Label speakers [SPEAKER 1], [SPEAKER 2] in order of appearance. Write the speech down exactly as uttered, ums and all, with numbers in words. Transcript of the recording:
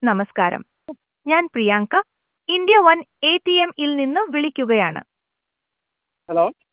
[SPEAKER 1] നമസ്കാരം, ഞാൻ Priyanka India One A T M ഇൽ നിന്ന് വിളിക്കുകയാണ്.
[SPEAKER 2] ഹലോ